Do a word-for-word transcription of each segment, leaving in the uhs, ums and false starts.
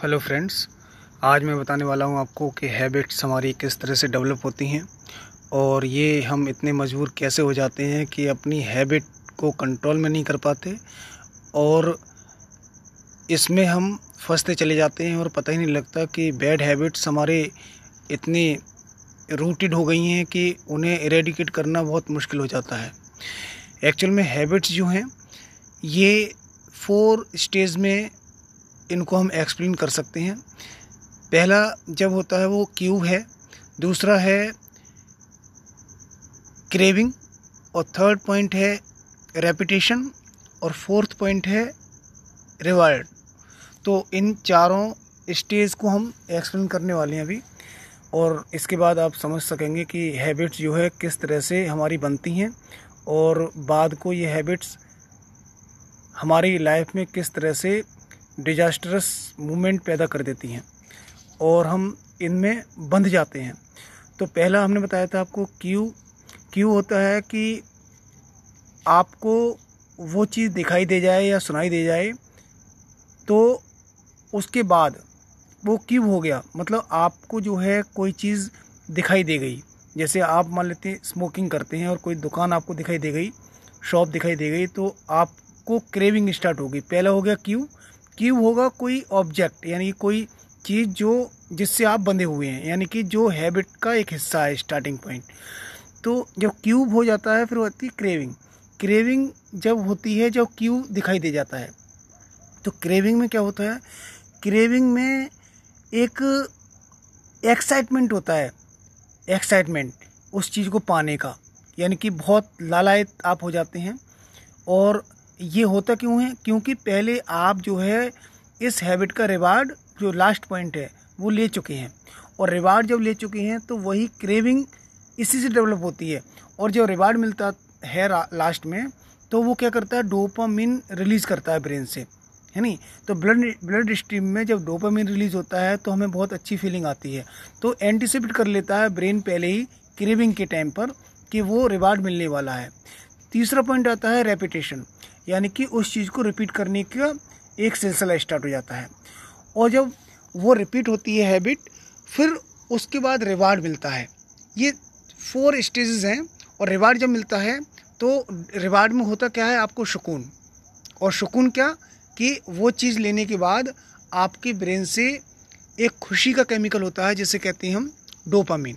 Hello friends, आज मैं बताने वाला हूं आपको कि हैबिट्स हमारी किस तरह से डेवलप होती हैं और ये हम इतने मजबूर कैसे हो जाते हैं कि अपनी हैबिट को कंट्रोल में नहीं कर पाते और इसमें हम फंसते चले जाते हैं और पता ही नहीं लगता कि बैड हैबिट्स हमारे इतनी रूटेड हो गई हैं कि उन्हें इरेडिकेट करना बहुत मुश्किल हो जाता है। एक्चुअल में हैबिट्स जो हैं ये फोर स्टेज में इनको हम एक्सप्लेन कर सकते हैं। पहला जब होता है वो क्यू है, दूसरा है क्रेविंग और थर्ड पॉइंट है रेपिटेशन और फोर्थ पॉइंट है रिवार्ड। तो इन चारों स्टेज को हम एक्सप्लेन करने वाले हैं अभी और इसके बाद आप समझ सकेंगे कि हैबिट्स जो है किस तरह से हमारी बनती हैं और बाद को ये हैबिट्स हमारी लाइफ में किस तरह से डिजास्टरस मूवमेंट पैदा कर देती हैं और हम इनमें बंध जाते हैं। तो पहला हमने बताया था आपको क्यू क्यू होता है कि आपको वो चीज़ दिखाई दे जाए या सुनाई दे जाए तो उसके बाद वो क्यू हो गया, मतलब आपको जो है कोई चीज़ दिखाई दे गई। जैसे आप मान लेते हैं स्मोकिंग करते हैं और कोई दुकान आपको दिखाई दे गई, शॉप दिखाई दे गई, तो आपको क्रेविंग स्टार्ट होगी। पहला हो गया क्यू क्यू होगा कोई ऑब्जेक्ट यानी कोई चीज़ जो जिससे आप बंधे हुए हैं, यानी कि जो हैबिट का एक हिस्सा है, स्टार्टिंग पॉइंट। तो जब क्यूब हो जाता है फिर होती है क्रेविंग। क्रेविंग जब होती है जब क्यू दिखाई दे जाता है। तो क्रेविंग में क्या होता है, क्रेविंग में एक एक्साइटमेंट होता है, एक्साइटमेंट उस चीज़ को पाने का, यानी कि बहुत लालायित आप हो जाते हैं। और ये होता क्यों है, क्योंकि पहले आप जो है इस हैबिट का रिवार्ड जो लास्ट पॉइंट है वो ले चुके हैं और रिवार्ड जब ले चुके हैं तो वही क्रेविंग इसी से डेवलप होती है। और जब रिवार्ड मिलता है लास्ट में तो वो क्या करता है, डोपामिन रिलीज़ करता है ब्रेन से, है नहीं। तो ब्लड ब्लड स्ट्रीम में जब डोपामिन रिलीज़ होता है तो हमें बहुत अच्छी फीलिंग आती है। तो एंटिसिपेट कर लेता है ब्रेन पहले ही क्रेविंग के टाइम पर कि वो रिवार्ड मिलने वाला है। तीसरा पॉइंट आता है रेपिटेशन, यानी कि उस चीज़ को रिपीट करने का एक सिलसिला स्टार्ट हो जाता है और जब वो रिपीट होती है हैबिट फिर उसके बाद रिवार्ड मिलता है। ये फोर स्टेजेस हैं और रिवार्ड जब मिलता है तो रिवार्ड में होता क्या है, आपको सुकून। और सुकून क्या कि वो चीज़ लेने के बाद आपके ब्रेन से एक खुशी का केमिकल होता है जिसे कहते हैं हम डोपामिन।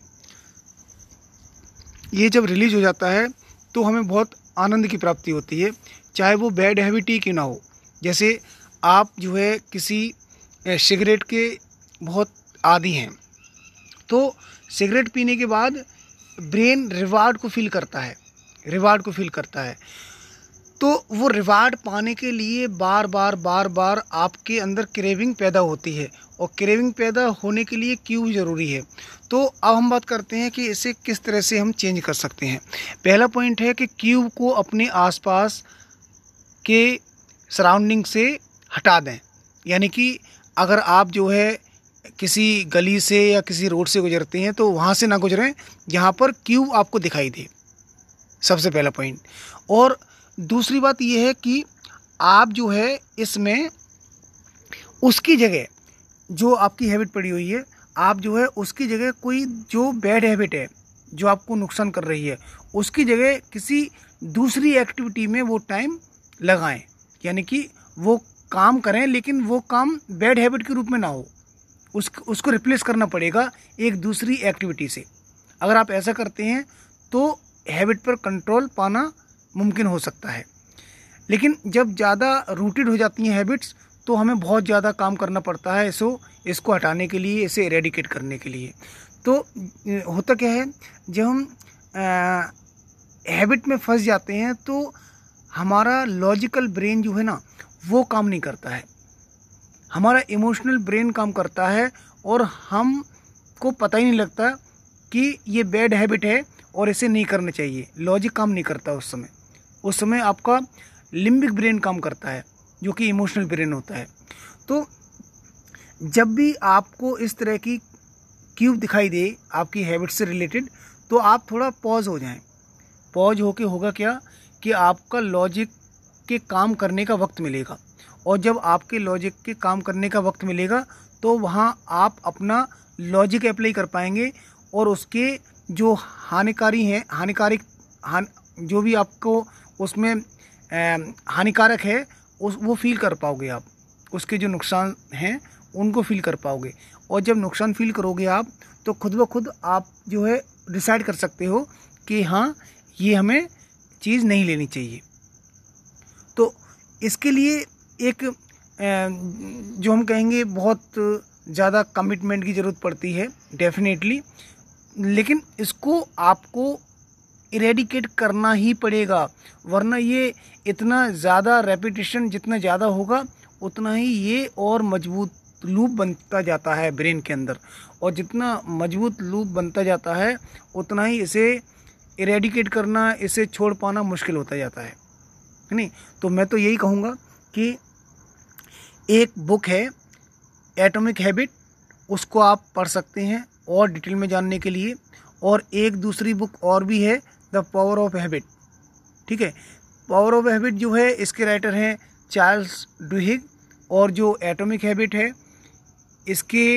ये जब रिलीज हो जाता है तो हमें बहुत आनंद की प्राप्ति होती है, चाहे वो बैड हैबिट ही क्यों ना हो। जैसे आप जो है किसी सिगरेट के बहुत आदी हैं तो सिगरेट पीने के बाद ब्रेन रिवार्ड को फील करता है, रिवार्ड को फील करता है। तो वो रिवार्ड पाने के लिए बार बार बार बार आपके अंदर क्रेविंग पैदा होती है और क्रेविंग पैदा होने के लिए क्यू ज़रूरी है। तो अब हम बात करते हैं कि इसे किस तरह से हम चेंज कर सकते हैं। पहला पॉइंट है कि क्यू को अपने आसपास के सराउंडिंग से हटा दें। यानी कि अगर आप जो है किसी गली से या किसी रोड से गुजरते हैं तो वहाँ से ना गुजरें जहाँ पर क्यू आपको दिखाई दे, सबसे पहला पॉइंट। और दूसरी बात यह है कि आप जो है इसमें उसकी जगह जो आपकी हैबिट पड़ी हुई है, आप जो है उसकी जगह कोई जो बैड हैबिट है जो आपको नुकसान कर रही है उसकी जगह किसी दूसरी एक्टिविटी में वो टाइम लगाएं। यानी कि वो काम करें लेकिन वो काम बैड हैबिट के रूप में ना हो, उस उसको रिप्लेस करना पड़ेगा एक दूसरी एक्टिविटी से। अगर आप ऐसा करते हैं तो हैबिट पर कंट्रोल पाना मुमकिन हो सकता है। लेकिन जब ज़्यादा रूटेड हो जाती हैं हैबिट्स तो हमें बहुत ज़्यादा काम करना पड़ता है इसको इसको हटाने के लिए, इसे इरेडिकेट करने के लिए। तो होता क्या है, जब हम हैबिट में फंस जाते हैं तो हमारा लॉजिकल ब्रेन जो है ना वो काम नहीं करता है, हमारा इमोशनल ब्रेन काम करता है और हम को पता ही नहीं लगता कि ये बैड हैबिट है और इसे नहीं करना चाहिए। लॉजिक काम नहीं करता उस समय उस समय आपका लिम्बिक ब्रेन काम करता है जो कि इमोशनल ब्रेन होता है। तो जब भी आपको इस तरह की क्यूब दिखाई दे आपकी हैबिट से रिलेटेड तो आप थोड़ा पॉज हो जाएं। पॉज होके होगा क्या कि आपका लॉजिक के काम करने का वक्त मिलेगा। और जब आपके लॉजिक के काम करने का वक्त मिलेगा तो वहाँ आप अपना लॉजिक अप्लाई कर पाएंगे और उसके जो हानिकारी हैं हानिकारिक हान जो भी आपको उसमें हानिकारक है उस वो फील कर पाओगे आप, उसके जो नुकसान हैं उनको फील कर पाओगे। और जब नुकसान फील करोगे आप तो खुद ब खुद आप जो है डिसाइड कर सकते हो कि हाँ ये हमें चीज़ नहीं लेनी चाहिए। तो इसके लिए एक जो हम कहेंगे बहुत ज़्यादा कमिटमेंट की ज़रूरत पड़ती है डेफिनेटली, लेकिन इसको आपको इरेडिकेट करना ही पड़ेगा, वरना ये इतना ज़्यादा रेपिटेशन जितना ज़्यादा होगा उतना ही ये और मजबूत लूप बनता जाता है ब्रेन के अंदर, और जितना मजबूत लूप बनता जाता है उतना ही इसे इरेडिकेट करना, इसे छोड़ पाना मुश्किल होता जाता है, है नहीं। तो मैं तो यही कहूँगा कि एक बुक है एटॉमिक हैबिट, उसको आप पढ़ सकते हैं और डिटेल में जानने के लिए, और एक दूसरी बुक और भी है द पावर ऑफ हैबिट, ठीक है। पावर ऑफ हैबिट जो है इसके राइटर हैं चार्ल्स डुहिग, और जो एटॉमिक हैबिट है इसके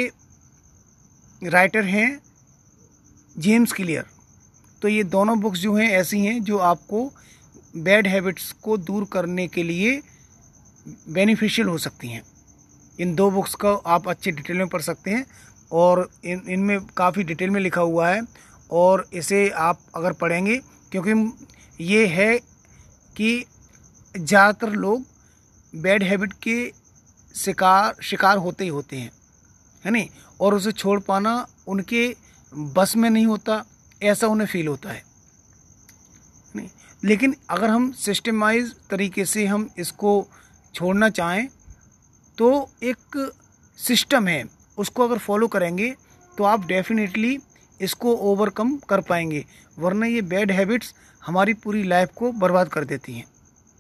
राइटर हैं जेम्स क्लियर। तो ये दोनों बुक्स जो हैं ऐसी हैं जो आपको बैड हैबिट्स को दूर करने के लिए बेनिफिशियल हो सकती हैं। इन दो बुक्स का आप अच्छे डिटेल में पढ़ सकते हैं और इन इनमें काफ़ी डिटेल में लिखा हुआ है, और इसे आप अगर पढ़ेंगे, क्योंकि ये है कि ज़्यादातर लोग बैड हैबिट के शिकार शिकार होते ही होते हैं, है नहीं, और उसे छोड़ पाना उनके बस में नहीं होता, ऐसा उन्हें फील होता है नहीं। लेकिन अगर हम सिस्टमाइज तरीके से हम इसको छोड़ना चाहें तो एक सिस्टम है, उसको अगर फॉलो करेंगे तो आप डेफिनेटली इसको ओवरकम कर पाएंगे, वरना ये बैड हैबिट्स हमारी पूरी लाइफ को बर्बाद कर देती हैं।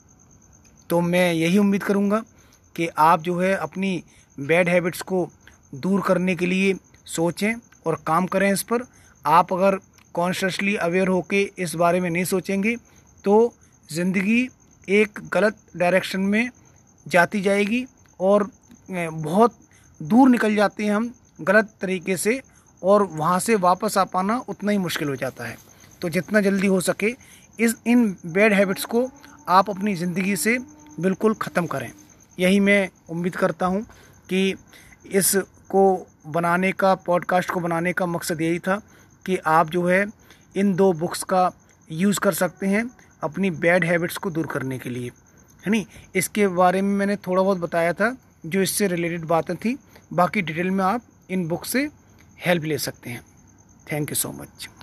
तो मैं यही उम्मीद करूँगा कि आप जो है अपनी बैड हैबिट्स को दूर करने के लिए सोचें और काम करें इस पर। आप अगर कॉन्शियसली अवेयर होके इस बारे में नहीं सोचेंगे तो ज़िंदगी एक गलत डायरेक्शन में जाती जाएगी और बहुत दूर निकल जाते हैं हम गलत तरीके से, और वहाँ से वापस आ पाना उतना ही मुश्किल हो जाता है। तो जितना जल्दी हो सके इस इन बैड हैबिट्स को आप अपनी ज़िंदगी से बिल्कुल ख़त्म करें। यही मैं उम्मीद करता हूँ कि इसको बनाने का, पॉडकास्ट को बनाने का मकसद यही था कि आप जो है इन दो बुक्स का यूज़ कर सकते हैं अपनी बैड हैबिट्स को दूर करने के लिए, है नहीं। इसके बारे में मैंने थोड़ा बहुत बताया था जो इससे रिलेटेड बातें थी, बाकी डिटेल में आप इन बुक से हेल्प ले सकते हैं। Thank you so much.